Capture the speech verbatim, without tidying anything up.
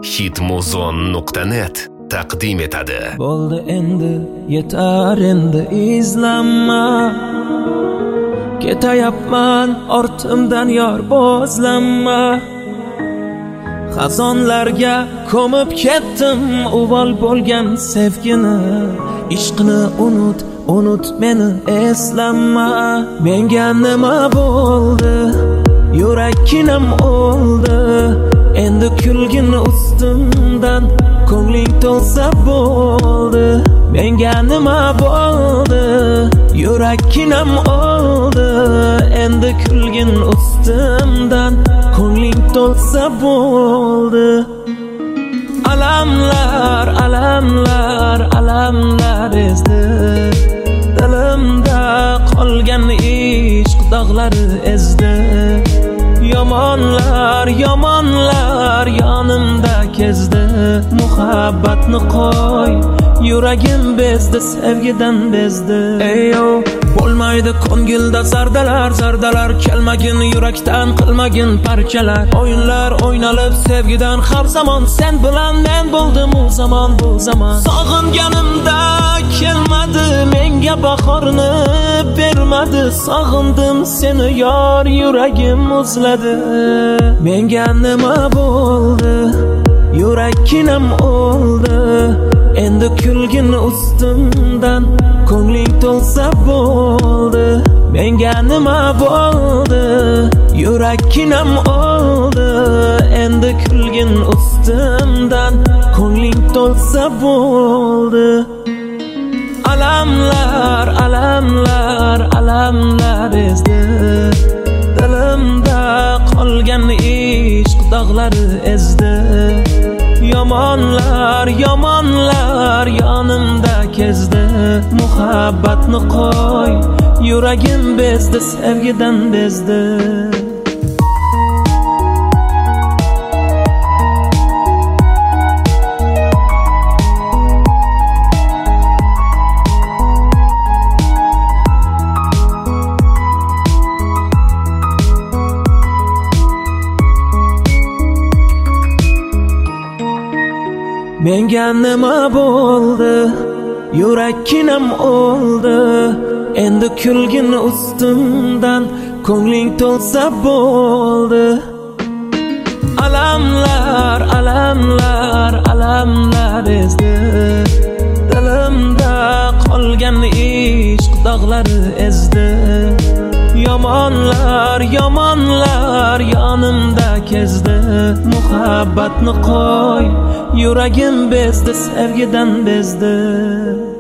hitmuzon nuqta net taqdim etadi. Bo'ldi endi, yetar endi izlanma. Ketayapman ortimdan yor bozlanma. Xazonlarga ko'mib ketdim uvol bo'lgan sevgini. Ishqni unut, unut meni eslanma. Menga nima bo'ldi? Yurakkinam o'ldi. Endi kulgin ustimdan ko'ngling to'lsa bo'ldi. Menga nima bo'ldi? Yurakkinam o'ldi. Endi kulgin ustimdan ko'ngling to'lsa bo'ldi. Alamlar, alamlar, alamlar ezdi. Dilimda qolgan ishq dog'lari ezdi. Yomonlar, yomonlar yonimda kezdi. Muhabbatni qo'y, yuragim bezdi, sevgidan bezdi. Eyo, bo'lmaydi ko'ngilda zardalar, zardalar kelmagin yurakdan, qilmagin parchalar. O'yinlar o'ynalib sevgidan har zamon sen bilan men bo'ldim u zamon bu zamon. Sog'inganimda kelmadi, menga bahorni bermadi. Sog'indim seni yor, yuragim muzladi. Menga nima bo'ldi? Yurakkinam o'ldi. Endi kulgin ustimdan ko'ngling to'lsa bo'ldi. Menga nima bo'ldi? Yurakkinam o'ldi. Endi kulgin ustimdan ko'ngling to'lsa bo'ldi. Alamlar, alamlar, alamlar ezdi. Dilimda qolgan ishq dog'lari ezdi. Yomonlar, yomonlar yonimda kezdi. Muhabbatni qo'y, yuragim bezdi, sevgidan bezdi. Menga nima bo'ldi? Yurakkinam o'ldi. Endi kulgin ustimdan ko'ngling to'lsa bo'ldi. Alamlar, alamlar, alamlar ezdi. Dilimda qolgan ishq dog'lari ezdi. Yomonlar, yomonlar yonimda kezdi. Muhabbatni qo'y, yuragim bezdi, sevgidan bezdi.